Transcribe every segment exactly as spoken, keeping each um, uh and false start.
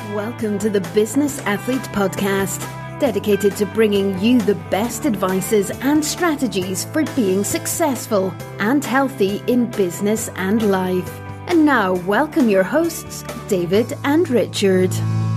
Welcome to the Business Athlete Podcast, dedicated to bringing you the best advices and strategies for being successful and healthy in business and life. And now, welcome your hosts, David and Richard.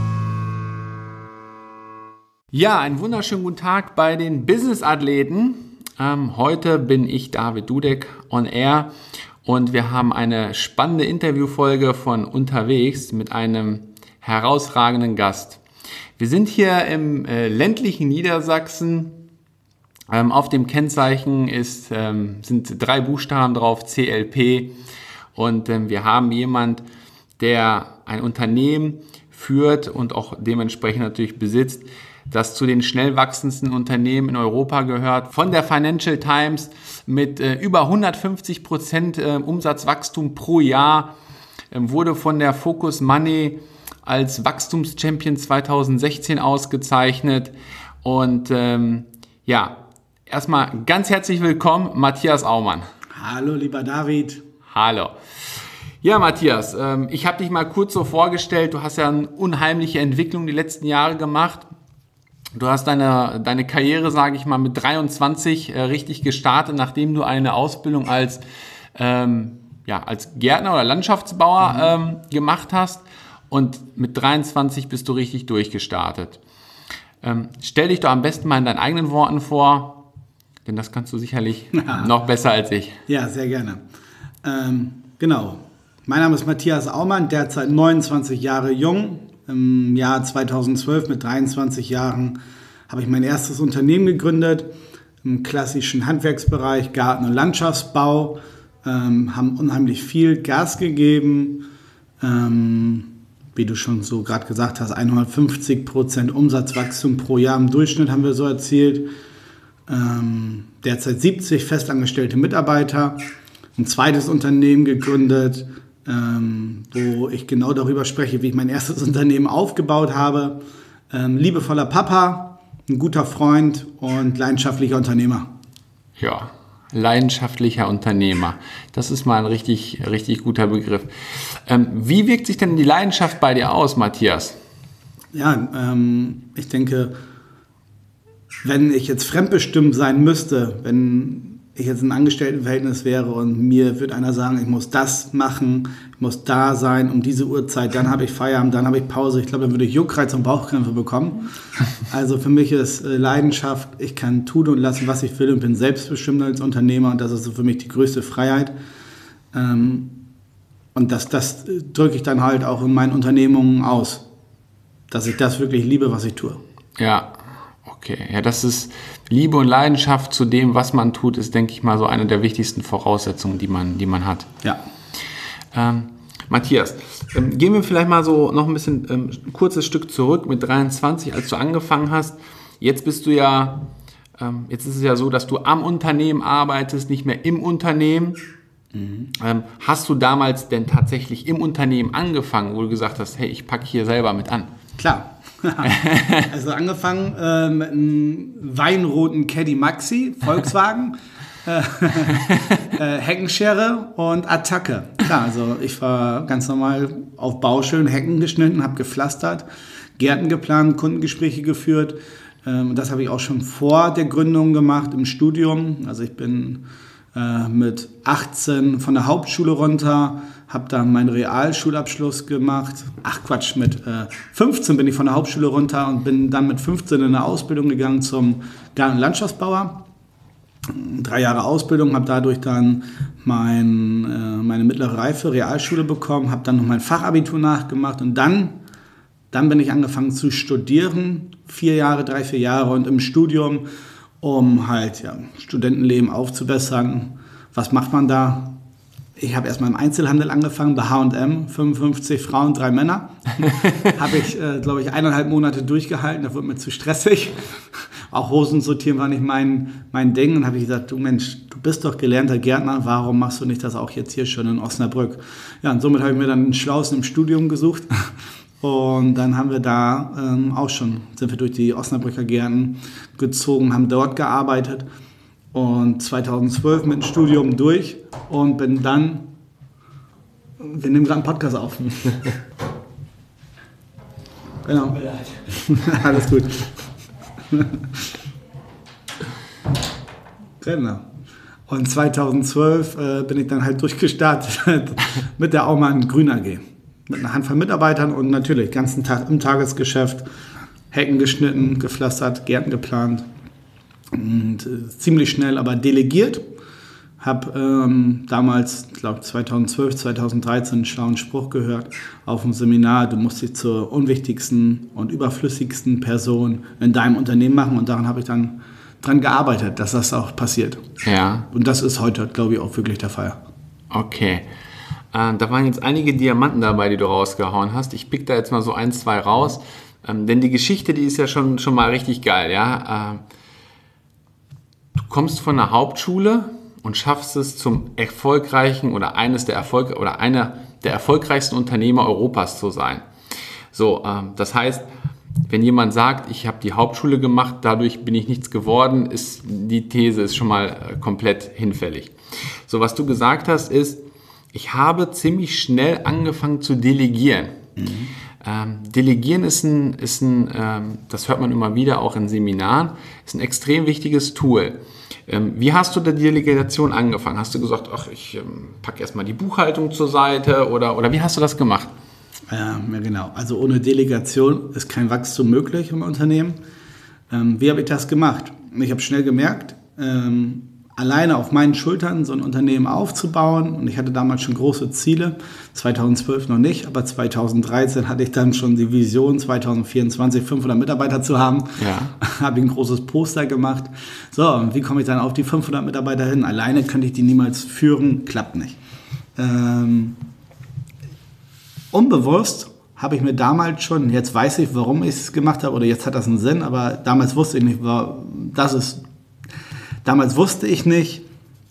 Ja, einen wunderschönen guten Tag bei den Business-Athleten. Ähm, heute bin ich David Dudek on Air und wir haben eine spannende Interviewfolge von unterwegs mit einem herausragenden Gast. Wir sind hier im äh, ländlichen Niedersachsen. Ähm, auf dem Kennzeichen ist, ähm, sind drei Buchstaben drauf, C L P. Und ähm, wir haben jemand, der ein Unternehmen führt und auch dementsprechend natürlich besitzt, das zu den schnell wachsendsten Unternehmen in Europa gehört. Von der Financial Times mit äh, über hundertfünfzig Prozent äh, Umsatzwachstum pro Jahr, äh, wurde von der Focus Money als Wachstumschampion zweitausendsechzehn ausgezeichnet. Und ähm, ja, erstmal ganz herzlich willkommen, Matthias Aumann. Hallo, lieber David. Hallo. Ja, Matthias, ähm, ich habe dich mal kurz so vorgestellt. Du hast ja eine unheimliche Entwicklung die letzten Jahre gemacht. Du hast deine, deine Karriere, sage ich mal, mit dreiundzwanzig äh, richtig gestartet, nachdem du eine Ausbildung als, ähm, ja, als Gärtner oder Landschaftsbauer ähm, gemacht hast. Und mit dreiundzwanzig bist du richtig durchgestartet. Ähm, stell dich doch am besten mal in deinen eigenen Worten vor, denn das kannst du sicherlich ja. noch besser als ich. Ja, sehr gerne. Ähm, genau. Mein Name ist Matthias Aumann, derzeit neunundzwanzig Jahre jung. Im Jahr zweitausendzwölf mit dreiundzwanzig Jahren habe ich mein erstes Unternehmen gegründet im klassischen Handwerksbereich, Garten- und Landschaftsbau. Ähm, haben unheimlich viel Gas gegeben. Ähm, wie du schon so gerade gesagt hast, hundertfünfzig Prozent Umsatzwachstum pro Jahr im Durchschnitt haben wir so erzielt. Ähm, derzeit siebzig festangestellte Mitarbeiter. Ein zweites Unternehmen gegründet, ähm, wo ich genau darüber spreche, wie ich mein erstes Unternehmen aufgebaut habe. Ähm, liebevoller Papa, ein guter Freund und leidenschaftlicher Unternehmer. Ja, leidenschaftlicher Unternehmer. Das ist mal ein richtig, richtig guter Begriff. Ähm, wie wirkt sich denn die Leidenschaft bei dir aus, Matthias? Ja, ähm, ich denke, wenn ich jetzt fremdbestimmt sein müsste, wenn ich jetzt in einem Angestelltenverhältnis wäre und mir würde einer sagen, ich muss das machen, ich muss da sein um diese Uhrzeit, dann habe ich Feierabend, dann habe ich Pause. Ich glaube, dann würde ich Juckreiz und Bauchkrämpfe bekommen. Also für mich ist Leidenschaft, ich kann tun und lassen, was ich will und bin selbstbestimmt als Unternehmer und das ist so für mich die größte Freiheit. Und das, das drücke ich dann halt auch in meinen Unternehmungen aus, dass ich das wirklich liebe, was ich tue. Ja, okay. Ja, das ist Liebe und Leidenschaft zu dem, was man tut, ist, denke ich mal, so eine der wichtigsten Voraussetzungen, die man, die man hat. Ja. Ähm, Matthias, ähm, gehen wir vielleicht mal so noch ein bisschen ähm, ein kurzes Stück zurück mit dreiundzwanzig, als du angefangen hast. Jetzt bist du ja, ähm, jetzt ist es ja so, dass du am Unternehmen arbeitest, nicht mehr im Unternehmen. Mhm. Ähm, hast du damals denn tatsächlich im Unternehmen angefangen, wo du gesagt hast, hey, ich packe hier selber mit an? Klar. Also angefangen äh, mit einem weinroten Caddy Maxi, Volkswagen, äh, äh, Heckenschere und Attacke. Klar, also ich war ganz normal auf Baustellen, Hecken geschnitten, habe gepflastert, Gärten geplant, Kundengespräche geführt. Ähm, das habe ich auch schon vor der Gründung gemacht im Studium. Also ich bin äh, mit achtzehn von der Hauptschule runter, habe dann meinen Realschulabschluss gemacht. Ach Quatsch, mit äh, fünfzehn bin ich von der Hauptschule runter und bin dann mit fünfzehn in eine Ausbildung gegangen zum Garten- und Landschaftsbauer. Drei Jahre Ausbildung, habe dadurch dann mein, äh, meine mittlere Reife, Realschule bekommen, habe dann noch mein Fachabitur nachgemacht und dann, dann bin ich angefangen zu studieren. Vier Jahre, drei, vier Jahre und im Studium, um halt ja, Studentenleben aufzubessern. Was macht man da? Ich habe erstmal im Einzelhandel angefangen, bei H und M, fünfundfünfzig Frauen, drei Männer. Habe ich, äh, glaube ich, eineinhalb Monate durchgehalten, da wurde mir zu stressig. Auch Hosen sortieren war nicht mein, mein Ding. Und habe ich gesagt, du Mensch, du bist doch gelernter Gärtner, warum machst du nicht das auch jetzt hier schon in Osnabrück? Ja, und somit habe ich mir dann einen Schlausen im Studium gesucht. Und dann haben wir da ähm, auch schon, sind wir durch die Osnabrücker Gärten gezogen, haben dort gearbeitet. Und zweitausendzwölf mit dem Studium durch und bin dann, wir nehmen gerade einen Podcast auf. Genau. Alles gut. Genau. Und zweitausendzwölf äh, bin ich dann halt durchgestartet mit der Aumann Grün A G. Mit einer Handvoll Mitarbeitern und natürlich den ganzen Tag im Tagesgeschäft. Hecken geschnitten, gepflastert, Gärten geplant. Und äh, ziemlich schnell aber delegiert. Habe ähm, damals, ich glaube zweitausendzwölf, zweitausenddreizehn einen schlauen Spruch gehört auf dem Seminar, du musst dich zur unwichtigsten und überflüssigsten Person in deinem Unternehmen machen. Und daran habe ich dann dran gearbeitet, dass das auch passiert. Ja. Und das ist heute, glaube ich, auch wirklich der Fall. Okay. Äh, da waren jetzt einige Diamanten dabei, die du rausgehauen hast. Ich pick da jetzt mal so ein, zwei raus. Ähm, denn die Geschichte, die ist ja schon, schon mal richtig geil. Ja? Äh, du kommst von der Hauptschule und schaffst es zum erfolgreichen oder eines der Erfolg oder einer der erfolgreichsten Unternehmer Europas zu sein. So, ähm, das heißt, wenn jemand sagt, ich habe die Hauptschule gemacht, dadurch bin ich nichts geworden, ist die These ist schon mal äh, komplett hinfällig. So, was du gesagt hast, ist, ich habe ziemlich schnell angefangen zu delegieren. Mhm. Ähm, Delegieren ist ein, ist ein ähm, das hört man immer wieder auch in Seminaren, ist ein extrem wichtiges Tool. Ähm, wie hast du die Delegation angefangen? Hast du gesagt, ach, ich ähm, packe erstmal die Buchhaltung zur Seite oder, oder wie hast du das gemacht? Ja, ja, genau. Also ohne Delegation ist kein Wachstum möglich im Unternehmen. Ähm, wie habe ich das gemacht? Ich habe schnell gemerkt, ähm, alleine auf meinen Schultern so ein Unternehmen aufzubauen. Und ich hatte damals schon große Ziele, zweitausendzwölf noch nicht, aber zweitausenddreizehn hatte ich dann schon die Vision, zweitausendvierundzwanzig fünfhundert Mitarbeiter zu haben. Ja. Habe ich ein großes Poster gemacht. So, und wie komme ich dann auf die fünfhundert Mitarbeiter hin? Alleine könnte ich die niemals führen, klappt nicht. Ähm, unbewusst habe ich mir damals schon, jetzt weiß ich, warum ich es gemacht habe, oder jetzt hat das einen Sinn, aber damals wusste ich nicht, dass es Damals wusste ich nicht,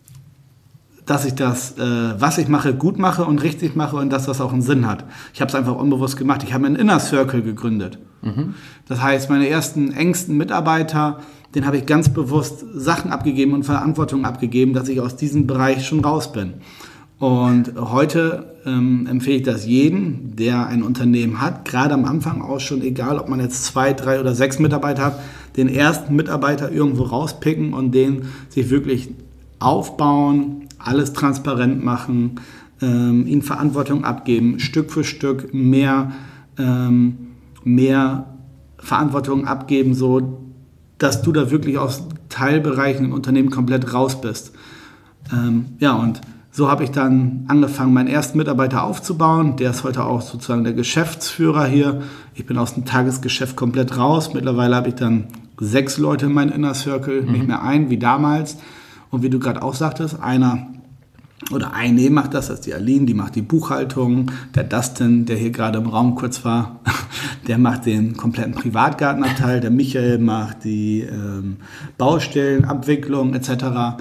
dass ich das, äh, was ich mache, gut mache und richtig mache und dass das auch einen Sinn hat. Ich habe es einfach unbewusst gemacht. Ich habe einen Inner Circle gegründet. Mhm. Das heißt, meine ersten engsten Mitarbeiter, denen habe ich ganz bewusst Sachen abgegeben und Verantwortung abgegeben, dass ich aus diesem Bereich schon raus bin. Und heute ähm, empfehle ich das jedem, der ein Unternehmen hat, gerade am Anfang auch schon, egal ob man jetzt zwei, drei oder sechs Mitarbeiter hat, den ersten Mitarbeiter irgendwo rauspicken und den sich wirklich aufbauen, alles transparent machen, ähm, ihnen Verantwortung abgeben, Stück für Stück mehr, ähm, mehr Verantwortung abgeben, so dass du da wirklich aus Teilbereichen im Unternehmen komplett raus bist. Ähm, ja, und so habe ich dann angefangen, meinen ersten Mitarbeiter aufzubauen. Der ist heute auch sozusagen der Geschäftsführer hier. Ich bin aus dem Tagesgeschäft komplett raus. Mittlerweile habe ich dann sechs Leute in meinem Inner Circle, mhm. nicht mehr ein wie damals. Und wie du gerade auch sagtest, einer oder eine macht das, das ist die Aline, die macht die Buchhaltung. Der Dustin, der hier gerade im Raum kurz war, der macht den kompletten Privatgartenabteil. Der Michael macht die ähm, Baustellenabwicklung et cetera.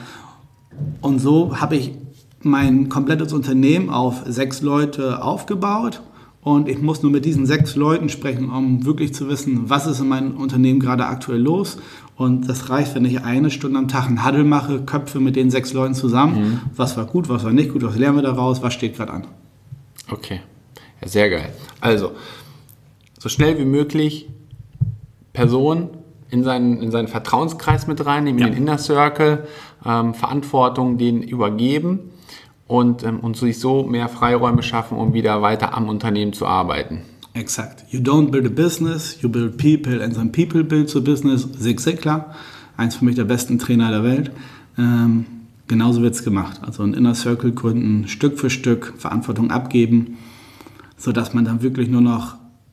Und so habe ich mein komplettes Unternehmen auf sechs Leute aufgebaut und ich muss nur mit diesen sechs Leuten sprechen, um wirklich zu wissen, was ist in meinem Unternehmen gerade aktuell los. Und das reicht, wenn ich eine Stunde am Tag einen Huddle mache, Köpfe mit den sechs Leuten zusammen. Mhm. Was war gut, was war nicht gut, was lernen wir daraus, was steht gerade an. Okay, ja, sehr geil. Also, so schnell wie möglich Personen in seinen, in seinen Vertrauenskreis mit reinnehmen, ja. in den Inner Circle, ähm, Verantwortung denen übergeben. Und, ähm, und sich so mehr Freiräume schaffen, um wieder weiter am Unternehmen zu arbeiten. Exakt. You don't build a business, you build people and then people build the business. Zig Ziglar, eins für mich der besten Trainer der Welt. Ähm, genauso wird es gemacht. Also ein Inner Circle gründen, Stück für Stück Verantwortung abgeben, sodass man dann wirklich nur noch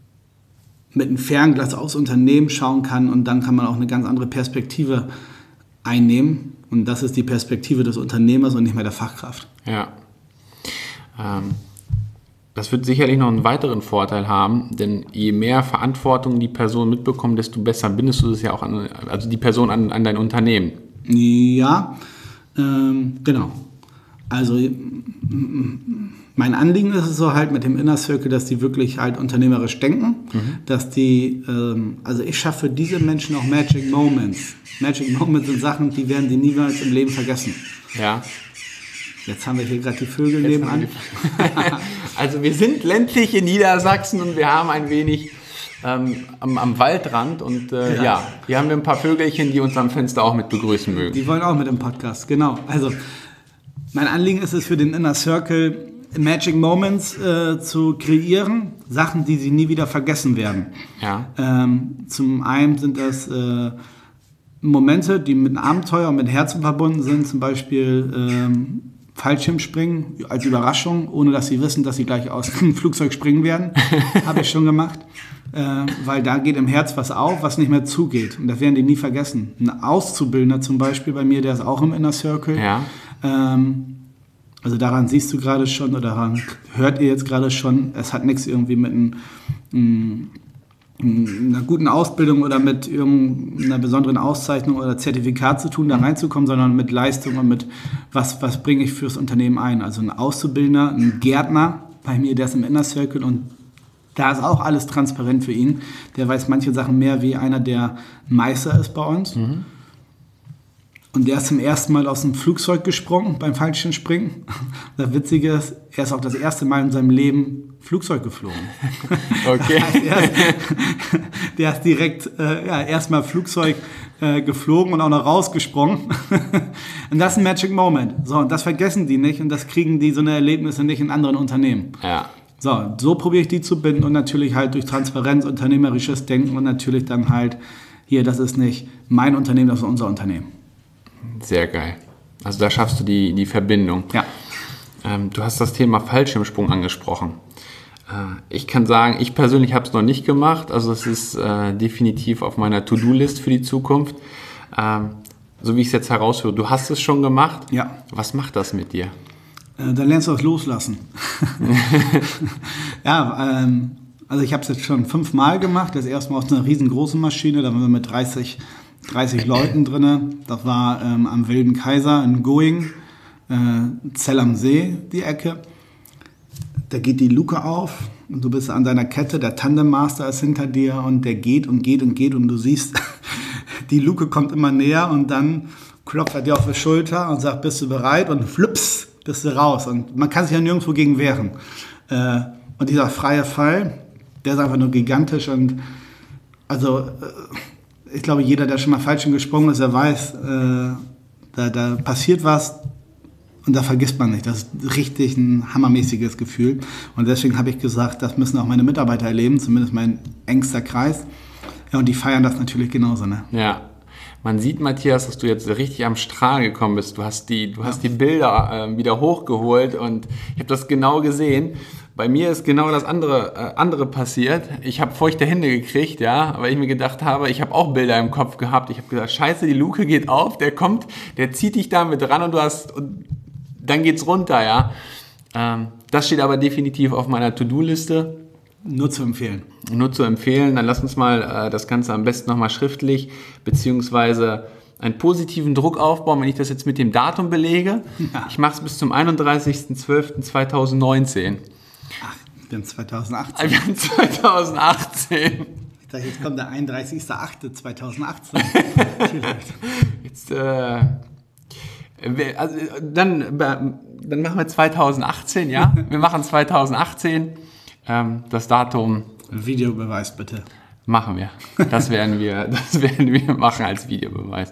mit einem Fernglas aufs Unternehmen schauen kann und dann kann man auch eine ganz andere Perspektive einnehmen. Und das ist die Perspektive des Unternehmers und nicht mehr der Fachkraft. Ja. Ähm, das wird sicherlich noch einen weiteren Vorteil haben, denn je mehr Verantwortung die Person mitbekommt, desto besser bindest du es ja auch an, also die Person an, an dein Unternehmen. Ja, ähm, genau. Also mein Anliegen ist es so halt mit dem Inner Circle, dass die wirklich halt unternehmerisch denken, mhm. dass die, ähm, also ich schaffe diese Menschen auch Magic Moments. Magic Moments sind Sachen, die werden die niemals im Leben vergessen. Ja. Jetzt haben wir hier gerade die Vögel nebenan. Also wir sind ländlich in Niedersachsen und wir haben ein wenig ähm, am, am Waldrand und äh, ja. ja, hier haben wir ein paar Vögelchen, die uns am Fenster auch mit begrüßen mögen. Die wollen auch mit im Podcast, genau. Also mein Anliegen ist es für den Inner Circle, Magic Moments äh, zu kreieren, Sachen, die sie nie wieder vergessen werden. Ja. Ähm, zum einen sind das äh, Momente, die mit einem Abenteuer und mit Herzen verbunden sind, zum Beispiel ähm, Fallschirmspringen als Überraschung, ohne dass sie wissen, dass sie gleich aus dem Flugzeug springen werden. Habe ich schon gemacht, äh, weil da geht im Herz was auf, was nicht mehr zugeht. Und das werden die nie vergessen. Ein Auszubildender zum Beispiel bei mir, der ist auch im Inner Circle. Ja. Ähm, also daran siehst du gerade schon oder daran hört ihr jetzt gerade schon, es hat nichts irgendwie mit einem, m, einer guten Ausbildung oder mit irgendeiner besonderen Auszeichnung oder Zertifikat zu tun, da reinzukommen, sondern mit Leistung und mit was, was bringe ich fürs Unternehmen ein. Also ein Auszubildender, ein Gärtner bei mir, der ist im Inner Circle und da ist auch alles transparent für ihn. Der weiß manche Sachen mehr wie einer, der Meister ist bei uns. Mhm. Und der ist zum ersten Mal aus dem Flugzeug gesprungen beim Fallschirmspringen. Das Witzige ist, er ist auch das erste Mal in seinem Leben Flugzeug geflogen. Okay. Das heißt, der, ist, der ist direkt äh, ja, erstmal Flugzeug äh, geflogen und auch noch rausgesprungen. Und das ist ein Magic Moment. So, und das vergessen die nicht und das kriegen die so eine Erlebnisse nicht in anderen Unternehmen. Ja. So, so probiere ich die zu binden und natürlich halt durch Transparenz, unternehmerisches Denken und natürlich dann halt, hier, das ist nicht mein Unternehmen, das ist unser Unternehmen. Sehr geil. Also da schaffst du die, die Verbindung. Ja. Ähm, du hast das Thema Fallschirmsprung angesprochen. Äh, ich kann sagen, ich persönlich habe es noch nicht gemacht. Also es ist äh, definitiv auf meiner To-Do-List für die Zukunft. Ähm, so wie ich es jetzt heraushöre, du hast es schon gemacht. Ja. Was macht das mit dir? Äh, dann lernst du das Loslassen. ja, ähm, also ich habe es jetzt schon fünfmal gemacht. Das erste Mal aus einer riesengroßen Maschine. Da waren wir mit dreißig Leuten drin. Das war ähm, am Wilden Kaiser in Going, äh, Zell am See, die Ecke. Da geht die Luke auf und du bist an deiner Kette, der Tandemmaster ist hinter dir und der geht und geht und geht und du siehst, die Luke kommt immer näher und dann klopft er dir auf die Schulter und sagt, bist du bereit? Und flups, bist du raus. Und man kann sich ja nirgendwo gegen wehren. Äh, und dieser freie Fall, der ist einfach nur gigantisch und also... Äh, ich glaube, jeder, der schon mal Fallschirm gesprungen ist, der weiß, äh, da, da passiert was und da vergisst man nicht. Das ist richtig ein hammermäßiges Gefühl. Und deswegen habe ich gesagt, das müssen auch meine Mitarbeiter erleben, zumindest mein engster Kreis. Ja, und die feiern das natürlich genauso. Ne? Ja, man sieht, Matthias, dass du jetzt richtig am Strahl gekommen bist. Du hast die, du hast die Bilder äh, wieder hochgeholt und ich habe das genau gesehen. Bei mir ist genau das andere, äh, andere passiert. Ich habe feuchte Hände gekriegt, ja, weil ich mir gedacht habe, ich habe auch Bilder im Kopf gehabt. Ich habe gesagt, scheiße, die Luke geht auf, der kommt, der zieht dich da mit ran und du hast, und dann geht's runter, ja. Ähm, das steht aber definitiv auf meiner To-Do-Liste. Nur zu empfehlen. Nur zu empfehlen. Dann lass uns mal äh, das Ganze am besten nochmal schriftlich, beziehungsweise einen positiven Druck aufbauen, wenn ich das jetzt mit dem Datum belege. Ja. Ich mache es bis zum einunddreißigsten zwölften zweitausendneunzehn. Ach, wir haben zweitausendachtzehn. Wir haben zweitausendachtzehn. Ich dachte, jetzt kommt der einunddreißigster achte zweitausendachtzehn. Jetzt, äh, also, dann, dann machen wir zweitausendachtzehn, ja? Wir machen zweitausendachtzehn. Ähm, das Datum. Videobeweis bitte. Machen wir. Das werden wir, das werden wir machen als Videobeweis.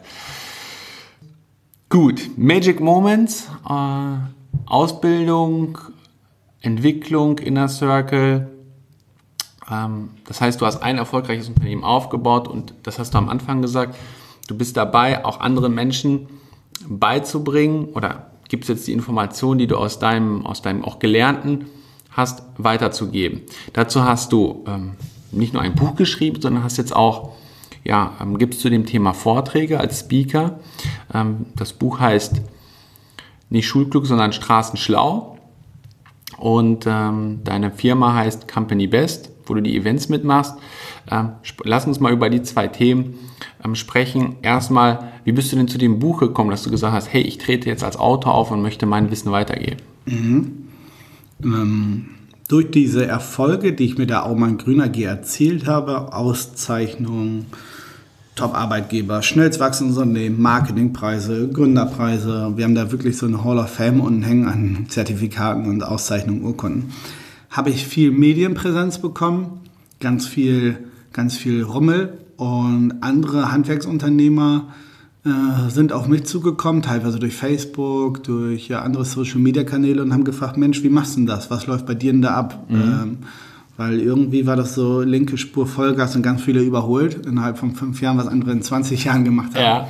Gut, Magic Moments, äh, Ausbildung, Entwicklung, Inner Circle. Ähm, das heißt, du hast ein erfolgreiches Unternehmen aufgebaut und das hast du am Anfang gesagt. Du bist dabei, auch anderen Menschen beizubringen oder gibst jetzt die Informationen, die du aus deinem, aus deinem auch Gelernten hast, weiterzugeben. Dazu hast du ähm, nicht nur ein Buch geschrieben, sondern hast jetzt auch, ja, ähm, gibst zu dem Thema Vorträge als Speaker. Ähm, das Buch heißt nicht Schulklug, sondern Straßenschlau. Und ähm, deine Firma heißt Company Best, wo du die Events mitmachst. Ähm, lass uns mal über die zwei Themen ähm, sprechen. Erstmal, wie bist du denn zu dem Buch gekommen, dass du gesagt hast, hey, ich trete jetzt als Autor auf und möchte mein Wissen weitergeben? Mhm. Ähm, durch diese Erfolge, die ich mit der Aumann Grün A G erzielt habe, Auszeichnungen, Top-Arbeitgeber, schnellst wachsendes Unternehmen, Marketingpreise, Gründerpreise. Wir haben da wirklich so eine Hall of Fame unten hängen an Zertifikaten und Auszeichnungen, Urkunden. Habe ich viel Medienpräsenz bekommen, ganz viel ganz viel Rummel. Und andere Handwerksunternehmer äh, sind auf mich zugekommen, teilweise durch Facebook, durch ja, andere Social-Media-Kanäle und haben gefragt, Mensch, wie machst du denn das? Was läuft bei dir denn da ab? Mhm. Ähm, weil irgendwie war das so linke Spur Vollgas und ganz viele überholt, innerhalb von fünf Jahren, was andere in zwanzig Jahren gemacht haben. Ja.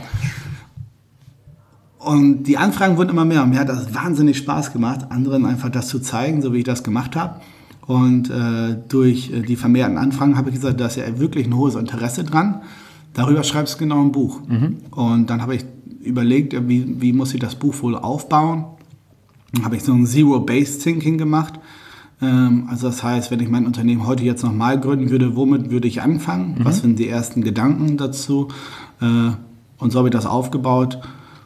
Und die Anfragen wurden immer mehr und mir hat das wahnsinnig Spaß gemacht, anderen einfach das zu zeigen, so wie ich das gemacht habe. Und äh, durch äh, die vermehrten Anfragen habe ich gesagt, da ist ja wirklich ein hohes Interesse dran. Darüber schreibst du genau ein Buch. Mhm. Und dann habe ich überlegt, wie, wie muss ich das Buch wohl aufbauen. Dann habe ich so ein Zero-Based-Thinking gemacht. Ähm, also das heißt, wenn ich mein Unternehmen heute jetzt nochmal gründen würde, womit würde ich anfangen? Mhm. Was sind die ersten Gedanken dazu? Äh, und so habe ich das aufgebaut.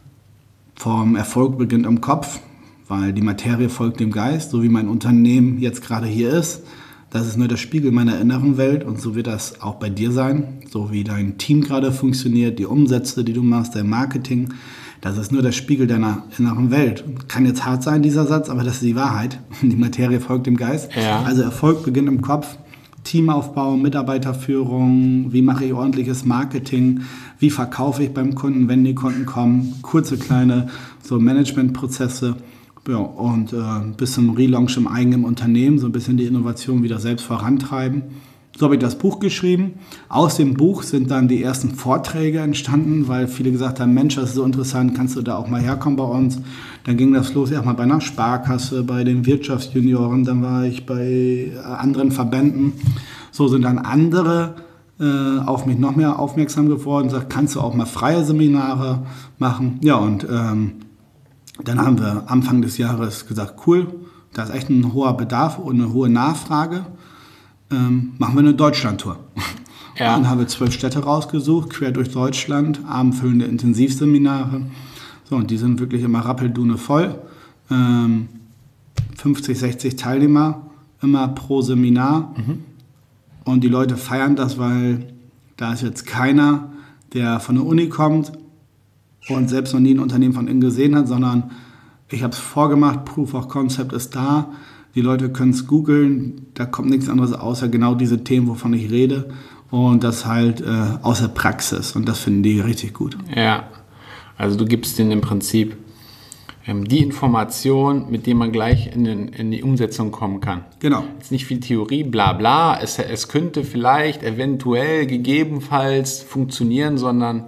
Vom Erfolg beginnt im Kopf. Weil die Materie folgt dem Geist, so wie mein Unternehmen jetzt gerade hier ist. Das ist nur der Spiegel meiner inneren Welt und so wird das auch bei dir sein. So wie dein Team gerade funktioniert, die Umsätze, die du machst, dein Marketing. Das ist nur der Spiegel deiner inneren Welt. Kann jetzt hart sein, dieser Satz, aber das ist die Wahrheit. Die Materie folgt dem Geist. Ja. Also Erfolg beginnt im Kopf. Teamaufbau, Mitarbeiterführung, wie mache ich ordentliches Marketing, wie verkaufe ich beim Kunden, wenn die Kunden kommen. Kurze, kleine so Managementprozesse. Ja, und äh, bis zum Relaunch im eigenen Unternehmen, so ein bisschen die Innovation wieder selbst vorantreiben. So habe ich das Buch geschrieben. Aus dem Buch sind dann die ersten Vorträge entstanden, weil viele gesagt haben, Mensch, das ist so interessant, kannst du da auch mal herkommen bei uns. Dann ging das los erstmal bei einer Sparkasse, bei den Wirtschaftsjunioren, dann war ich bei anderen Verbänden. So sind dann andere äh, auf mich noch mehr aufmerksam geworden, sagt, kannst du auch mal freie Seminare machen. Ja, und ähm, dann haben wir Anfang des Jahres gesagt, cool, da ist echt ein hoher Bedarf und eine hohe Nachfrage. Ähm, machen wir eine Deutschlandtour. Ja. Dann haben wir zwölf Städte rausgesucht, quer durch Deutschland, abendfüllende Intensivseminare. So, und die sind wirklich immer rappeldune voll. Ähm, fünfzig, sechzig Teilnehmer immer pro Seminar. Mhm. Und die Leute feiern das, weil da ist jetzt keiner, der von der Uni kommt und selbst noch nie ein Unternehmen von innen gesehen hat, sondern ich habe es vorgemacht, Proof of Concept ist da, die Leute können es googeln, da kommt nichts anderes außer genau diese Themen, wovon ich rede und das halt äh, aus der Praxis und das finden die richtig gut. Ja, also du gibst denen im Prinzip ähm, die Information, mit der man gleich in, den, in die Umsetzung kommen kann. Genau. Jetzt nicht viel Theorie, bla bla, es, es könnte vielleicht, eventuell, gegebenenfalls funktionieren, sondern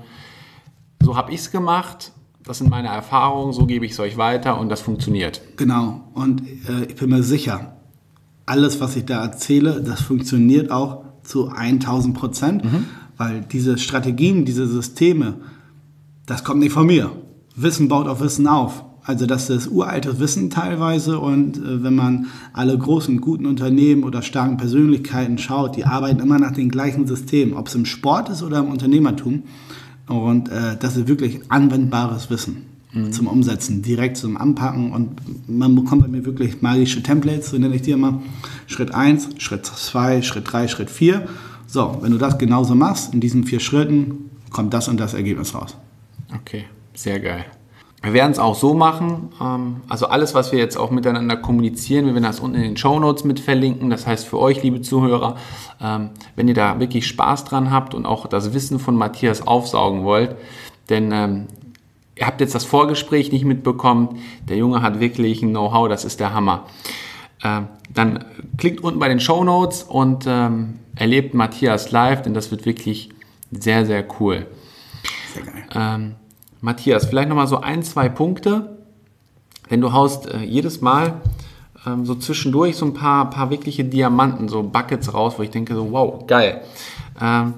so habe ich es gemacht, das sind meine Erfahrungen, so gebe ich es euch weiter und das funktioniert. Genau, und äh, ich bin mir sicher, alles, was ich da erzähle, das funktioniert auch zu tausend Prozent, mhm. weil diese Strategien, diese Systeme, das kommt nicht von mir. Wissen baut auf Wissen auf. Also das ist uraltes Wissen teilweise und äh, wenn man alle großen, guten Unternehmen oder starken Persönlichkeiten schaut, die arbeiten immer nach den gleichen Systemen, ob es im Sport ist oder im Unternehmertum. Und äh, das ist wirklich anwendbares Wissen mhm. zum Umsetzen, direkt zum Anpacken. Und man bekommt bei mir wirklich magische Templates, so nenne ich die immer. Schritt eins, Schritt zwei, Schritt drei, Schritt vier. So, wenn du das genauso machst, in diesen vier Schritten, kommt das und das Ergebnis raus. Okay, sehr geil. Wir werden es auch so machen, also alles, was wir jetzt auch miteinander kommunizieren, wir werden das unten in den Shownotes mit verlinken. Das heißt für euch, liebe Zuhörer, wenn ihr da wirklich Spaß dran habt und auch das Wissen von Matthias aufsaugen wollt, denn ihr habt jetzt das Vorgespräch nicht mitbekommen, der Junge hat wirklich ein Know-how, das ist der Hammer. Dann klickt unten bei den Shownotes und erlebt Matthias live, denn das wird wirklich sehr, sehr cool. Sehr geil. Ähm, Matthias, vielleicht nochmal so ein, zwei Punkte, denn du haust äh, jedes Mal ähm, so zwischendurch so ein paar, paar wirkliche Diamanten, so Buckets raus, wo ich denke so, wow, geil. Ähm,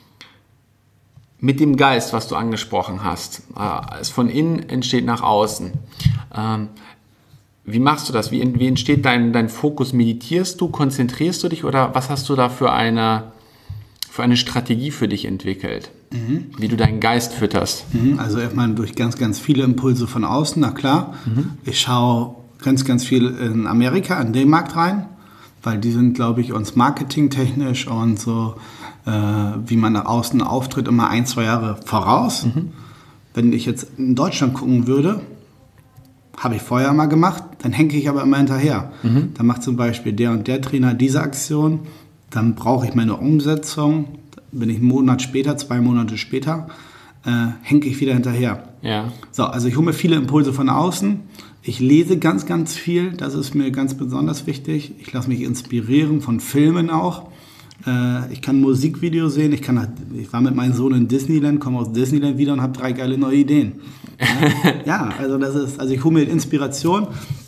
mit dem Geist, was du angesprochen hast, äh, es von innen entsteht nach außen. Ähm, wie machst du das? Wie, wie entsteht dein, dein Fokus? Meditierst du, konzentrierst du dich oder was hast du da für eine, für eine Strategie für dich entwickelt? Mhm. Wie du deinen Geist fütterst. Mhm. Also erstmal durch ganz, ganz viele Impulse von außen, na klar. Mhm. Ich schaue ganz, ganz viel in Amerika, in den Markt rein, weil die sind, glaube ich, uns marketingtechnisch und so, äh, wie man nach außen auftritt, immer ein, zwei Jahre voraus. Mhm. Wenn ich jetzt in Deutschland gucken würde, habe ich vorher mal gemacht, dann hänge ich aber immer hinterher. Mhm. Dann macht zum Beispiel der und der Trainer diese Aktion, dann brauche ich meine Umsetzung, bin ich einen Monat später, zwei Monate später, äh, hänge ich wieder hinterher. Ja. So, also ich hole mir viele Impulse von außen. Ich lese ganz, ganz viel. Das ist mir ganz besonders wichtig. Ich lasse mich inspirieren von Filmen auch. Äh, ich kann Musikvideos sehen. Ich, kann, ich war mit meinem Sohn in Disneyland, komme aus Disneyland wieder und habe drei geile neue Ideen. Ja, ja, also das ist, also ich hole mir Inspiration.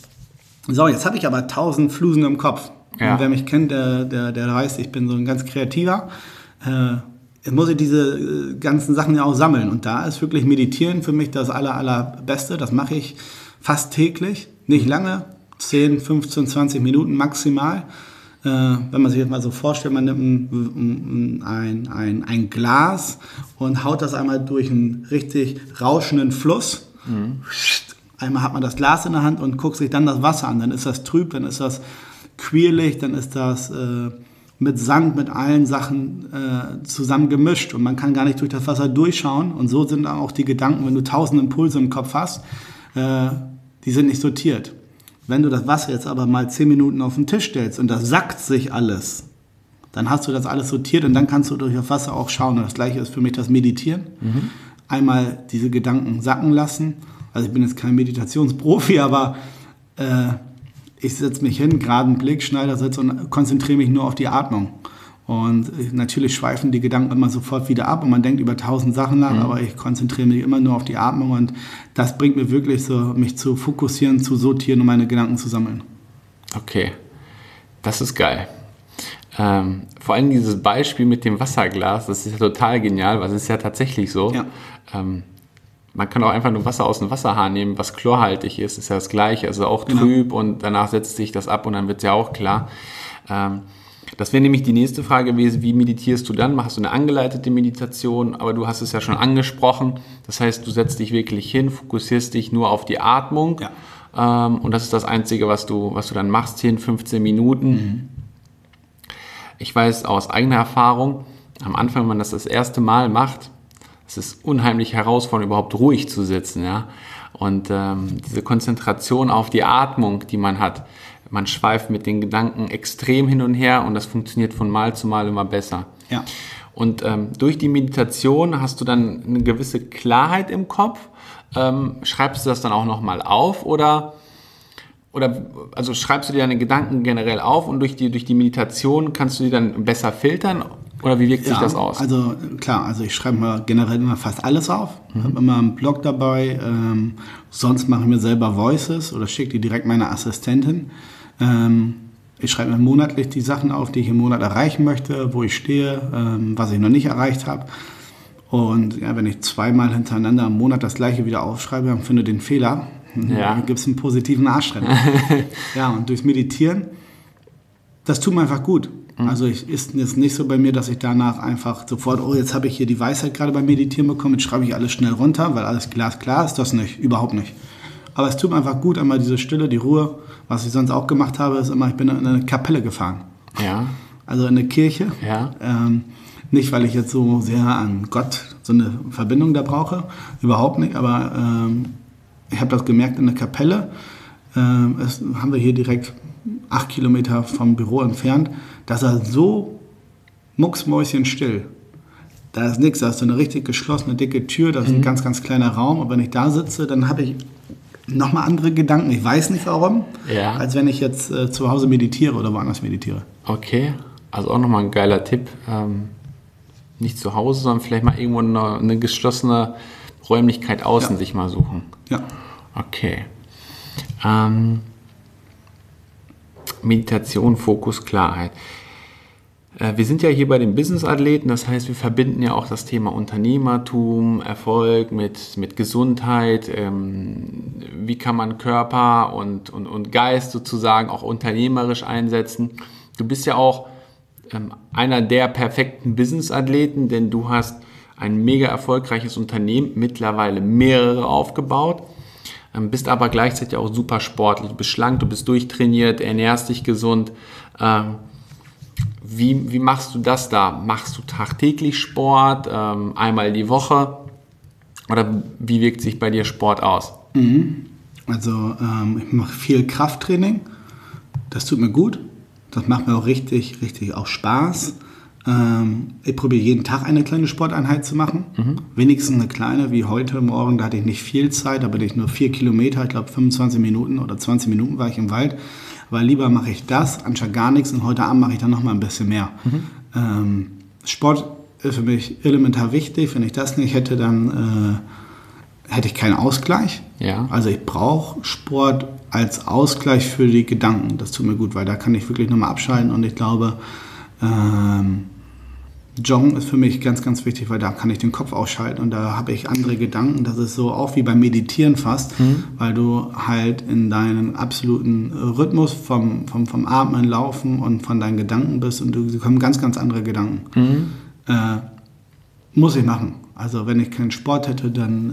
So, jetzt habe ich aber tausend Flusen im Kopf. Ja. Und wer mich kennt, der, der, der weiß, ich bin so ein ganz kreativer. Äh, jetzt muss ich diese äh, ganzen Sachen ja auch sammeln. Und da ist wirklich Meditieren für mich das aller, allerbeste. Das mache ich fast täglich. Nicht lange, zehn, fünfzehn, zwanzig Minuten maximal. Äh, wenn man sich das mal so vorstellt, man nimmt ein, ein, ein, ein Glas und haut das einmal durch einen richtig rauschenden Fluss. Mhm. Einmal hat man das Glas in der Hand und guckt sich dann das Wasser an. Dann ist das trüb, dann ist das quirlig, dann ist das äh, mit Sand, mit allen Sachen äh, zusammen gemischt. Und man kann gar nicht durch das Wasser durchschauen. Und so sind dann auch die Gedanken, wenn du tausend Impulse im Kopf hast, äh, die sind nicht sortiert. Wenn du das Wasser jetzt aber mal zehn Minuten auf den Tisch stellst und das sackt sich alles, dann hast du das alles sortiert und dann kannst du durch das Wasser auch schauen. Und das Gleiche ist für mich das Meditieren. Mhm. Einmal diese Gedanken sacken lassen. Also ich bin jetzt kein Meditationsprofi, aber äh, ich setze mich hin, geraden Blick, Schneidersitz und konzentriere mich nur auf die Atmung. Und natürlich schweifen die Gedanken immer sofort wieder ab und man denkt über tausend Sachen nach, mhm. aber ich konzentriere mich immer nur auf die Atmung und das bringt mir wirklich so, mich zu fokussieren, zu sortieren und meine Gedanken zu sammeln. Okay, das ist geil. Ähm, vor allem dieses Beispiel mit dem Wasserglas, das ist ja total genial, weil es ist ja tatsächlich so. Ja. Ähm, Man kann auch einfach nur Wasser aus dem Wasserhahn nehmen, was chlorhaltig ist, ist ja das Gleiche, also auch trüb genau. Und danach setzt sich das ab und dann wird es ja auch klar. Ähm, das wäre nämlich die nächste Frage gewesen, wie meditierst du dann? Machst du eine angeleitete Meditation? Aber du hast es ja schon angesprochen, das heißt, du setzt dich wirklich hin, fokussierst dich nur auf die Atmung ja. ähm, und das ist das Einzige, was du, was du dann machst, zehn, fünfzehn Minuten. Mhm. Ich weiß aus eigener Erfahrung, am Anfang, wenn man das das erste Mal macht, es ist unheimlich herausfordernd, überhaupt ruhig zu sitzen, ja. Und ähm, diese Konzentration auf die Atmung, die man hat, man schweift mit den Gedanken extrem hin und her und das funktioniert von Mal zu Mal immer besser. Ja. Und ähm, durch die Meditation hast du dann eine gewisse Klarheit im Kopf. Ähm, schreibst du das dann auch nochmal auf oder, oder also schreibst du dir deine Gedanken generell auf und durch die, durch die Meditation kannst du die dann besser filtern? Oder wie wirkt sich ja, das aus? Also klar, also ich schreibe mir generell immer fast alles auf. Ich mhm. habe immer einen Blog dabei. Ähm, sonst mache ich mir selber Voices oder schicke die direkt meiner Assistentin. Ähm, ich schreibe mir monatlich die Sachen auf, die ich im Monat erreichen möchte, wo ich stehe, ähm, was ich noch nicht erreicht habe. Und ja, wenn ich zweimal hintereinander im Monat das Gleiche wieder aufschreibe und finde den Fehler, ja. dann gibt es einen positiven Arschtritt. Ja, und durchs Meditieren, das tut mir einfach gut. Also ich, ist jetzt nicht so bei mir, dass ich danach einfach sofort, oh, jetzt habe ich hier die Weisheit gerade beim Meditieren bekommen, jetzt schreibe ich alles schnell runter, weil alles glasklar ist, das nicht, überhaupt nicht. Aber es tut mir einfach gut, einmal diese Stille, die Ruhe. Was ich sonst auch gemacht habe, ist immer, ich bin in eine Kapelle gefahren. Ja. Also in eine Kirche. Ja. Ähm, nicht, weil ich jetzt so sehr an Gott so eine Verbindung da brauche, überhaupt nicht, aber ähm, ich habe das gemerkt in der Kapelle. Ähm, das haben wir hier direkt acht Kilometer vom Büro entfernt. Das ist so mucksmäuschenstill. Da ist nichts, da ist so eine richtig geschlossene, dicke Tür, das ist mhm. ein ganz, ganz kleiner Raum. Und wenn ich da sitze, dann habe ich nochmal andere Gedanken. Ich weiß nicht warum, ja. als wenn ich jetzt äh, zu Hause meditiere oder woanders meditiere. Okay, also auch nochmal ein geiler Tipp. Ähm, nicht zu Hause, sondern vielleicht mal irgendwo eine, eine geschlossene Räumlichkeit außen ja. sich mal suchen. Ja. Okay. Ähm, Meditation, Fokus, Klarheit. Wir sind ja hier bei den Business-Athleten, das heißt, wir verbinden ja auch das Thema Unternehmertum, Erfolg mit, mit Gesundheit. Ähm, wie kann man Körper und, und, und Geist sozusagen auch unternehmerisch einsetzen? Du bist ja auch ähm, einer der perfekten Business-Athleten, denn du hast ein mega erfolgreiches Unternehmen, mittlerweile mehrere aufgebaut. Bist aber gleichzeitig auch super sportlich. Du bist schlank, du bist durchtrainiert, ernährst dich gesund. Ähm, wie, wie machst du das da? Machst du tagtäglich Sport, ähm, einmal die Woche? Oder wie wirkt sich bei dir Sport aus? Mhm. Also ähm, ich mache viel Krafttraining. Das tut mir gut. Das macht mir auch richtig, richtig auch Spaß. Ähm, ich probiere jeden Tag eine kleine Sporteinheit zu machen. Mhm. Wenigstens eine kleine, wie heute Morgen, da hatte ich nicht viel Zeit, da bin ich nur vier Kilometer, ich glaube fünfundzwanzig Minuten oder zwanzig Minuten war ich im Wald. Aber lieber mache ich das, anstatt gar nichts, und heute Abend mache ich dann noch mal ein bisschen mehr. Mhm. Ähm, Sport ist für mich elementar wichtig. Wenn ich das nicht hätte, dann äh, hätte ich keinen Ausgleich. Ja. Also ich brauche Sport als Ausgleich für die Gedanken. Das tut mir gut, weil da kann ich wirklich nochmal abschalten, und ich glaube, ähm, Joggen ist für mich ganz, ganz wichtig, weil da kann ich den Kopf ausschalten und da habe ich andere Gedanken. Das ist so auch wie beim Meditieren fast, mhm. weil du halt in deinen absoluten Rhythmus vom, vom, vom Atmen, Laufen und von deinen Gedanken bist, und du kommen ganz, ganz andere Gedanken. Mhm. Äh, muss ich machen. Also wenn ich keinen Sport hätte, dann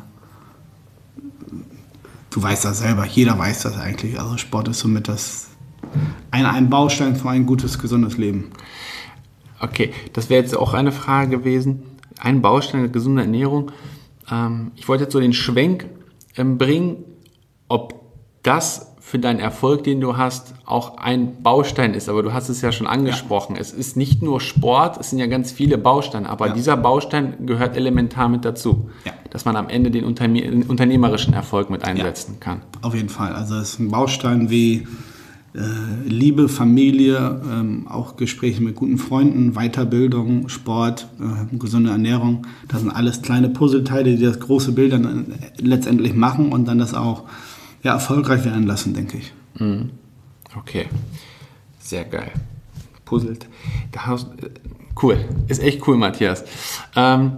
äh, du weißt das selber, jeder weiß das eigentlich. Also Sport ist somit das ein, ein Baustein für ein gutes, gesundes Leben. Okay, das wäre jetzt auch eine Frage gewesen. Ein Baustein der gesunden Ernährung. Ähm, ich wollte jetzt so den Schwenk ähm, bringen, ob das für deinen Erfolg, den du hast, auch ein Baustein ist. Aber du hast es ja schon angesprochen. Ja. Es ist nicht nur Sport, es sind ja ganz viele Bausteine. Aber ja. dieser Baustein gehört elementar mit dazu, ja. dass man am Ende den Unterne- unternehmerischen Erfolg mit einsetzen ja. kann. Auf jeden Fall. Also es ist ein Baustein wie Liebe, Familie, ähm, auch Gespräche mit guten Freunden, Weiterbildung, Sport, äh, gesunde Ernährung. Das sind alles kleine Puzzleteile, die das große Bild dann letztendlich machen und dann das auch ja, erfolgreich werden lassen, denke ich. Mhm. Okay, sehr geil. Puzzelt. Da hast, cool, ist echt cool, Matthias. Ähm,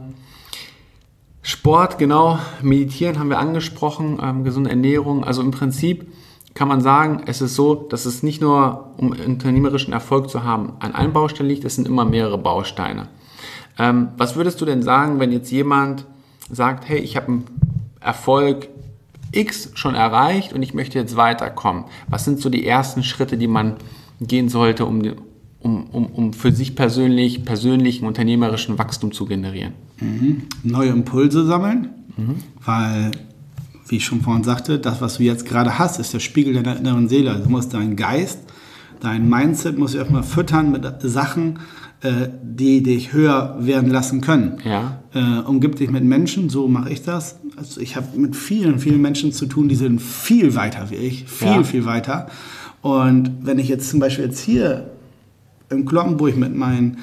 Sport, genau, Meditieren haben wir angesprochen, ähm, gesunde Ernährung, also im Prinzip kann man sagen, es ist so, dass es nicht nur, um unternehmerischen Erfolg zu haben, an einem Baustein liegt, es sind immer mehrere Bausteine. Ähm, was würdest du denn sagen, wenn jetzt jemand sagt, hey, ich habe einen Erfolg X schon erreicht und ich möchte jetzt weiterkommen? Was sind so die ersten Schritte, die man gehen sollte, um, um, um, um für sich persönlich, persönlichen unternehmerischen Wachstum zu generieren? Mhm. Neue Impulse sammeln, mhm. weil... Wie ich schon vorhin sagte, das, was du jetzt gerade hast, ist der Spiegel deiner inneren Seele. Du musst deinen Geist, dein Mindset musst du erstmal füttern mit Sachen, äh, die dich höher werden lassen können. Ja. Äh, umgib dich mit Menschen, so mache ich das. Also ich habe mit vielen, vielen Menschen zu tun, die sind viel weiter wie ich, viel, ja. viel weiter. Und wenn ich jetzt zum Beispiel jetzt hier in Cloppenburg mit meinen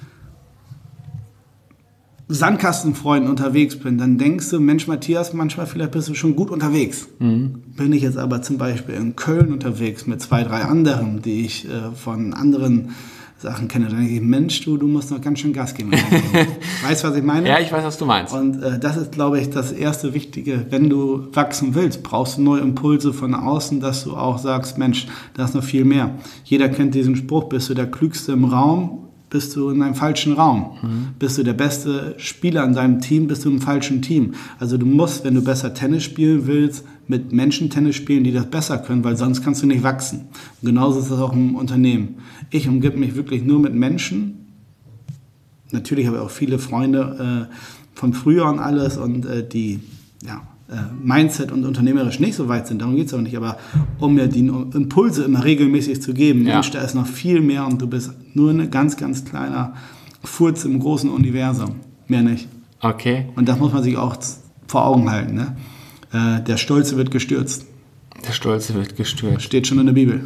Sandkastenfreunden unterwegs bin, dann denkst du, Mensch, Matthias, manchmal vielleicht bist du schon gut unterwegs. Mhm. Bin ich jetzt aber zum Beispiel in Köln unterwegs mit zwei, drei anderen, die ich äh, von anderen Sachen kenne, dann denke ich, Mensch, du, du musst noch ganz schön Gas geben. Weißt du, was ich meine? Ja, ich weiß, was du meinst. Und äh, das ist, glaube ich, das erste Wichtige. Wenn du wachsen willst, brauchst du neue Impulse von außen, dass du auch sagst, Mensch, da ist noch viel mehr. Jeder kennt diesen Spruch, bist du der Klügste im Raum, bist du in einem falschen Raum. Mhm. Bist du der beste Spieler in deinem Team, bist du im falschen Team. Also du musst, wenn du besser Tennis spielen willst, mit Menschen Tennis spielen, die das besser können, weil sonst kannst du nicht wachsen. Und genauso ist das auch im Unternehmen. Ich umgebe mich wirklich nur mit Menschen. Natürlich habe ich auch viele Freunde äh, von früher und alles und äh, die ja, äh, Mindset und unternehmerisch nicht so weit sind, darum geht es auch nicht, aber um mir die Impulse immer regelmäßig zu geben, ja. Mensch, da ist noch viel mehr und du bist nur ein ganz, ganz kleiner Furz im großen Universum, mehr nicht. Okay. Und das muss man sich auch vor Augen halten, ne? Äh, der Stolze wird gestürzt. Der Stolze wird gestürzt. Steht schon in der Bibel.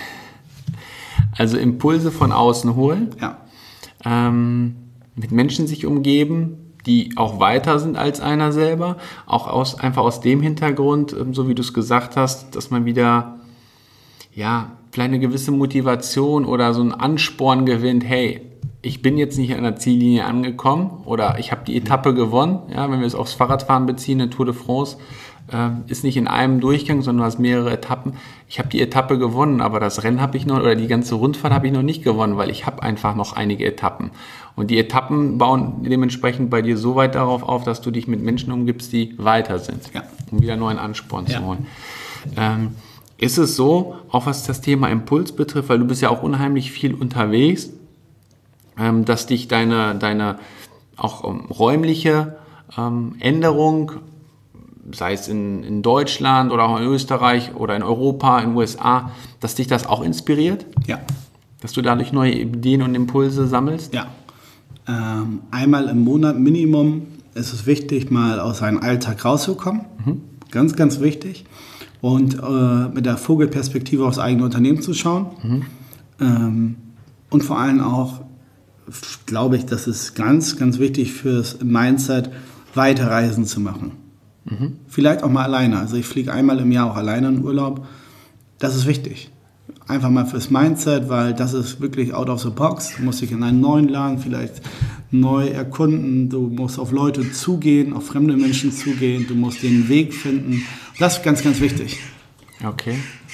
Also Impulse von außen holen, ja. ähm, mit Menschen sich umgeben, die auch weiter sind als einer selber, auch aus, einfach aus dem Hintergrund, so wie du es gesagt hast, dass man wieder ja, vielleicht eine gewisse Motivation oder so einen Ansporn gewinnt, hey, ich bin jetzt nicht an der Ziellinie angekommen oder ich habe die Etappe gewonnen, ja, wenn wir es aufs Fahrradfahren beziehen, eine Tour de France, äh, ist nicht in einem Durchgang, sondern du hast mehrere Etappen. Ich habe die Etappe gewonnen, aber das Rennen habe ich noch, oder die ganze Rundfahrt habe ich noch nicht gewonnen, weil ich habe einfach noch einige Etappen. Und die Etappen bauen dementsprechend bei dir so weit darauf auf, dass du dich mit Menschen umgibst, die weiter sind, ja. um wieder neuen Ansporn ja. zu holen. Ähm, ist es so, auch was das Thema Impuls betrifft, weil du bist ja auch unheimlich viel unterwegs, ähm, dass dich deine, deine auch ähm, räumliche ähm, Änderung, sei es in, in Deutschland oder auch in Österreich oder in Europa, in den U S A, dass dich das auch inspiriert? Ja, Dass du dadurch neue Ideen und Impulse sammelst? Ja. Ähm, einmal im Monat Minimum ist es wichtig, mal aus seinem Alltag rauszukommen. Mhm. Ganz, ganz wichtig. Und äh, mit der Vogelperspektive aufs eigene Unternehmen zu schauen. Mhm. Ähm, und vor allem auch, glaube ich, das ist ganz, ganz wichtig fürs Mindset, Weiterreisen zu machen. Mhm. Vielleicht auch mal alleine. Also ich fliege einmal im Jahr auch alleine in Urlaub. Das ist wichtig. Einfach mal fürs Mindset, weil das ist wirklich out of the box. Du musst dich in einen neuen Land vielleicht neu erkunden. Du musst auf Leute zugehen, auf fremde Menschen zugehen. Du musst den Weg finden. Das ist ganz, ganz wichtig. Okay.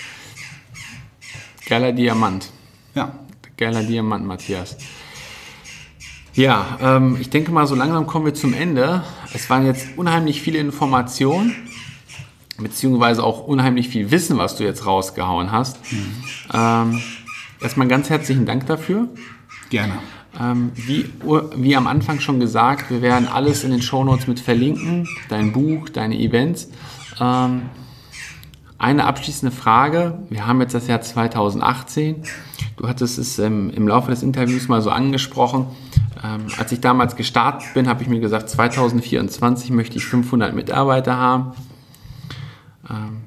Geiler Diamant. Ja. Geiler Diamant, Matthias. Ja, ähm, ich denke mal, so langsam kommen wir zum Ende. Es waren jetzt unheimlich viele Informationen, beziehungsweise auch unheimlich viel Wissen, was du jetzt rausgehauen hast. Mhm. Ähm, erstmal ganz herzlichen Dank dafür. Gerne. Ähm, wie, wie am Anfang schon gesagt, wir werden alles in den Shownotes mit verlinken, dein Buch, deine Events. Ähm, eine abschließende Frage, wir haben jetzt das Jahr zweitausendachtzehn, du hattest es ähm, im Laufe des Interviews mal so angesprochen. Ähm, als ich damals gestartet bin, habe ich mir gesagt, zweitausendvierundzwanzig möchte ich fünfhundert Mitarbeiter haben. Ähm,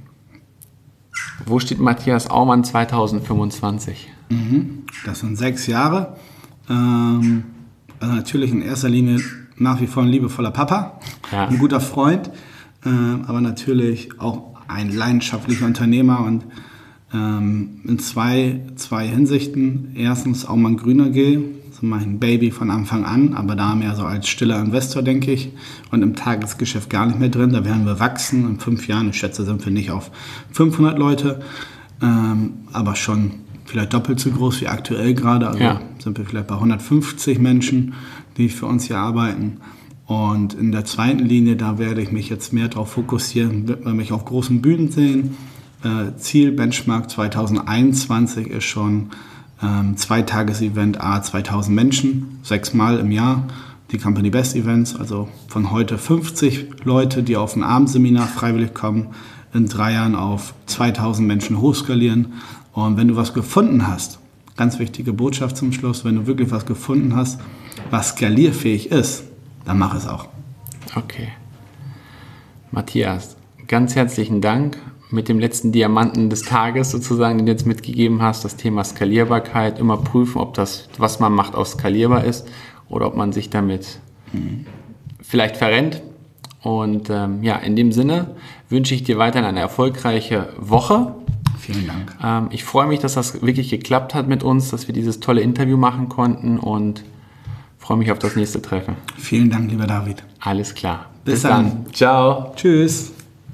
wo steht Matthias Aumann zweitausendfünfundzwanzig? Mhm, das sind sechs Jahre. Ähm, also natürlich in erster Linie nach wie vor ein liebevoller Papa, ja. Ein guter Freund, äh, aber natürlich auch ein leidenschaftlicher Unternehmer und ähm, in zwei, zwei Hinsichten. Erstens Aumann Grüner G, so mein Baby von Anfang an, aber da mehr so als stiller Investor, denke ich, und im Tagesgeschäft gar nicht mehr drin. Da werden wir wachsen. In fünf Jahren, ich schätze, sind wir nicht auf fünfhundert Leute, ähm, aber schon vielleicht doppelt so groß wie aktuell gerade. Also ja. Sind wir vielleicht bei hundertfünfzig Menschen, die für uns hier arbeiten. Und in der zweiten Linie, da werde ich mich jetzt mehr darauf fokussieren, wird man mich auf großen Bühnen sehen. Äh, Ziel, Benchmark zweitausendeinundzwanzig ist schon ähm, Zweitages-Event, a zweitausend Menschen, sechsmal im Jahr. Die Company Best Events, also von heute fünfzig Leute, die auf ein Abendseminar freiwillig kommen, in drei Jahren auf zweitausend Menschen hochskalieren. Und wenn du was gefunden hast, ganz wichtige Botschaft zum Schluss, wenn du wirklich was gefunden hast, was skalierfähig ist, dann mach es auch. Okay. Matthias, ganz herzlichen Dank. Mit dem letzten Diamanten des Tages sozusagen, den du jetzt mitgegeben hast, das Thema Skalierbarkeit, immer prüfen, ob das, was man macht, auch skalierbar ist oder ob man sich damit mhm. vielleicht verrennt. Und ähm, ja, in dem Sinne wünsche ich dir weiterhin eine erfolgreiche Woche. Vielen Dank. Ähm, ich freue mich, dass das wirklich geklappt hat mit uns, dass wir dieses tolle Interview machen konnten und freue mich auf das nächste Treffen. Vielen Dank, lieber David. Alles klar. Bis, Bis dann. dann. Ciao. Tschüss.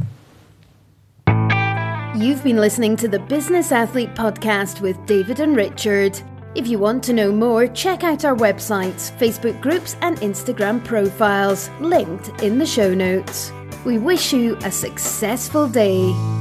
You've been listening to the Business Athlete Podcast with David and Richard. If you want to know more, check out our websites, Facebook groups and Instagram profiles, linked in the show notes. We wish you a successful day.